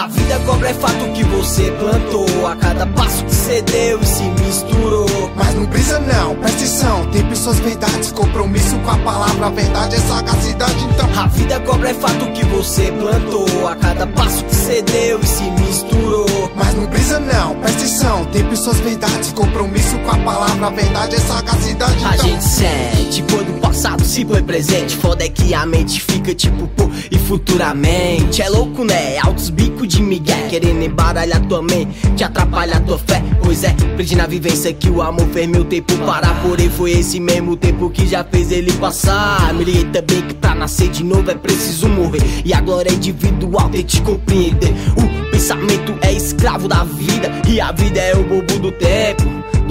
A vida cobra é fato que você plantou, a cada passo que cê deu e se misturou. Mas não brisa não, presta atenção, tem pessoas verdades, compromisso com a palavra, a verdade é sagacidade, então. A vida cobra é fato que você plantou, a cada passo que cê deu e se misturou. Mas não brisa não, presta atenção, tem pessoas verdades, compromisso com a palavra, a verdade é sagacidade, então. A gente sente quando o passado se põe presente, foda é que a mente fica tipo pô, e futuramente. É louco né, altos bicos de migué, querendo embaralhar tua mente, te atrapalhar tua fé. Pois é, aprendi na vivência que o amor fez meu tempo parar, porém foi esse mesmo tempo que já fez ele passar. Me liguei também que pra nascer de novo é preciso morrer, e a glória é individual, tente compreender. O pensamento é escravo da vida, e a vida é o bobo do tempo,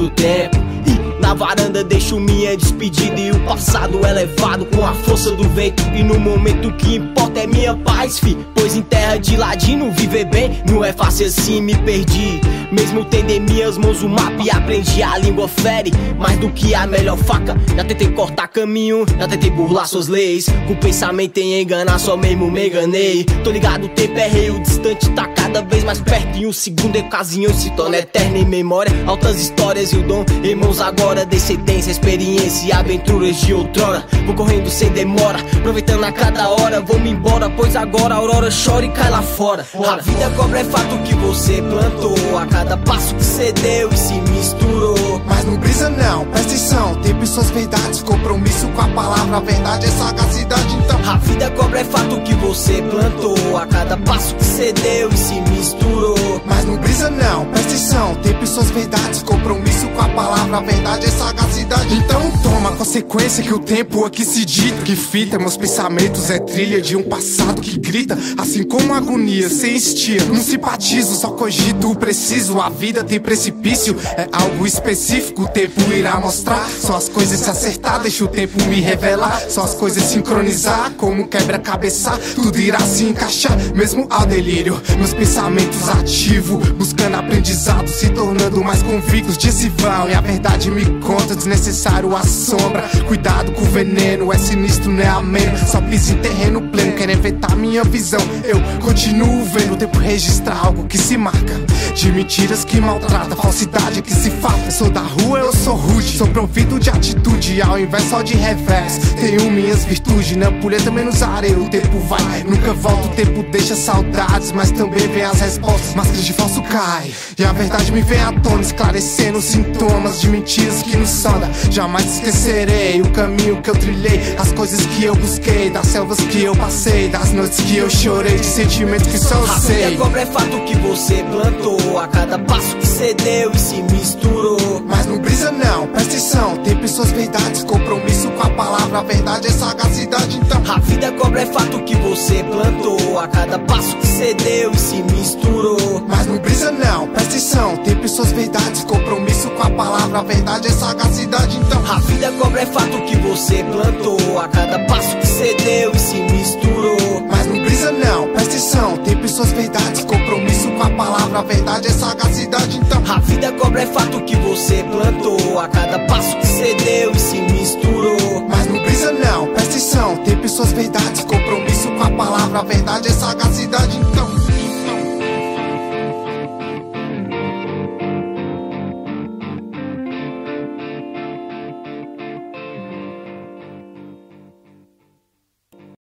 E na varanda deixo minha despedida, e o passado é levado com a força do vento. E no momento que importa é minha paz, fi, pois em terra de ladino viver bem não é fácil assim, me perdi. Mesmo tendo em minhas mãos o mapa e aprendi a língua fere mais do que a melhor faca. Já tentei cortar caminho, já tentei burlar suas leis, com o pensamento em enganar, só mesmo me enganei. Tô ligado, o tempo é rei, o distante tá cada vez mais perto, e um segundo em ocasião se torna eterna em memória. Altas histórias e o dom, irmãos agora, descendência, experiência e aventuras de outrora. Vou correndo sem demora, aproveitando a cada hora, vou-me embora, pois agora a aurora chora e cai lá fora. A vida cobra é fato que você plantou, a cada passo que cê deu e se misturou. Mas não brisa não, presta atenção, tem pessoas verdades, compromisso com a palavra, a verdade é sagacidade, então. A vida cobra é fato que você plantou, a cada passo que cê deu e se misturou. Mas não brisa não, presta atenção, tem pessoas verdades, compromisso com a palavra, a verdade é sagacidade, então. Toma consequência que o tempo aqui se dita, que fita meus pensamentos é trilha de um passado que grita, assim como agonia sem estia. Não simpatizo, só cogito o preciso, a vida tem precipício, é algo específico, o tempo irá mostrar. Só as coisas se acertar, deixa o tempo me revelar, só as coisas sincronizar, como quebra-cabeça, tudo irá se encaixar, mesmo ao delírio. Meus pensamentos ativos, buscando aprendizado, se tornando mais convictos. Dias se vão e a verdade me conta, desnecessário a sombra, cuidado com o veneno, é sinistro, não é ameno. Só piso em terreno pleno, querem inventar minha visão, eu continuo vendo. O tempo registra algo que se marca, de mentiras que maltrata, falsidade que se falta. Sou da rua, eu sou rude, sou provido de atitude, ao invés só de revés. Tenho minhas virtudes, na ampulheta menos areia. O tempo vai, nunca volta, o tempo deixa saudades, mas também vem as respostas. Máscaras de falso cai, e a verdade me vem à tona, esclarecendo os sintomas de mentiras que nos sonda. Jamais esquecerei o caminho que eu trilhei, as coisas que eu busquei, das selvas que eu passei, das noites que eu chorei, de sentimentos que só eu sei. A vida cobra é fato que você plantou, a cada passo que cê deu e se misturou. Mas não brisa não, presta atenção, tem pessoas verdades, compromisso com a palavra, a verdade é sagacidade, então. A vida cobra é fato que você plantou, a cada passo que cê deu e se misturou. Mas não brisa não, presta atenção, tem pessoas verdades, compromisso com a palavra, a verdade é sagacidade, então. A vida cobra é fato que você plantou, a cada passo que cê deu e se misturou. Mas não brisa não, presta atenção, tem pessoas verdades, compromisso com a palavra, a verdade é sagacidade, então. A vida cobra é fato que você plantou, a cada passo que cê deu e se misturou. Mas não brisa não, presta atenção, tem pessoas verdades, compromisso com a palavra, a verdade é sagacidade.